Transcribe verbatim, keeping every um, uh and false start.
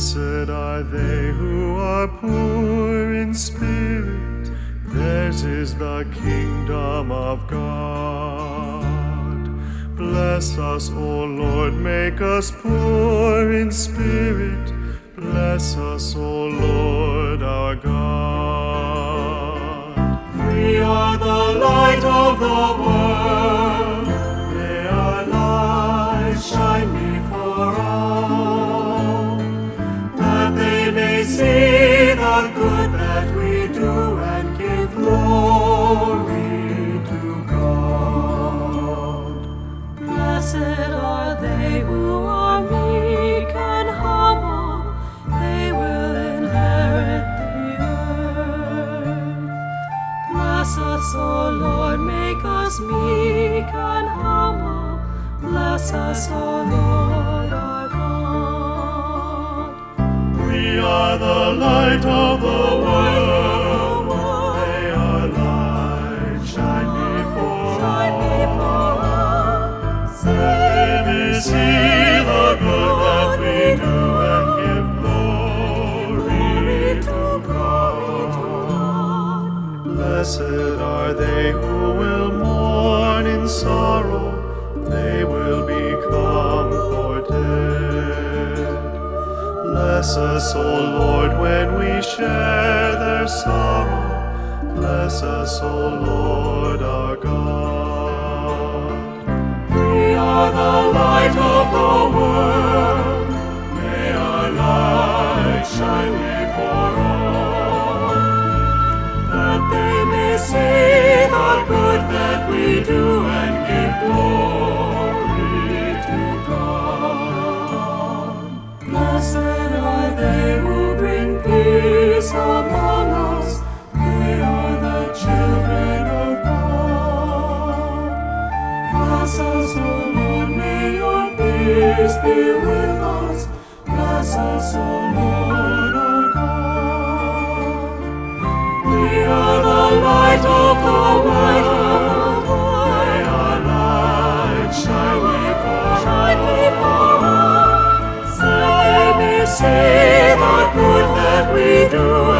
Blessed are they who are poor in spirit, theirs is the kingdom of God. Bless us, O Lord, make us poor in spirit, bless us, O Lord our God. We are the light of the world, may our light shine before all, that they may see the good that we do and give glory to God. Blessed are they who are meek and humble, they will inherit the earth. Bless us, O Lord, make us meek and humble, bless us, O Lord our God. We are the light of the world, may our light shine before all, that they may see the good that we do and give glory to God. Blessed are they who will mourn in sorrow, they will be comforted. Bless us, O Lord, when we share their sorrow, bless us, O Lord our God. We are the light of the world, may our light shine before all, that they may see the good that we do and give glory to God. Blessed are they who bring peace among us, they are the children of God. Bless us, O Lord, may your peace be with us, bless us, O Lord our God. We are the light of the world, may our light shine before all, See the good that we do